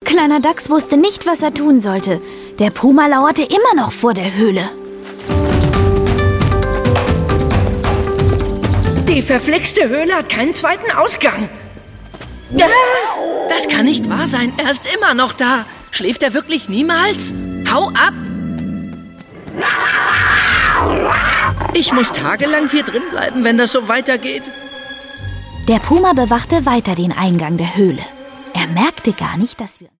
Kleiner Dachs wusste nicht, was er tun sollte. Der Puma lauerte immer noch vor der Höhle. Die verflixte Höhle hat keinen zweiten Ausgang. Ja, das kann nicht wahr sein. Er ist immer noch da. Schläft er wirklich niemals? Hau ab! Ich muss tagelang hier drin bleiben, wenn das so weitergeht. Der Puma bewachte weiter den Eingang der Höhle. Er merkte gar nicht, dass wir...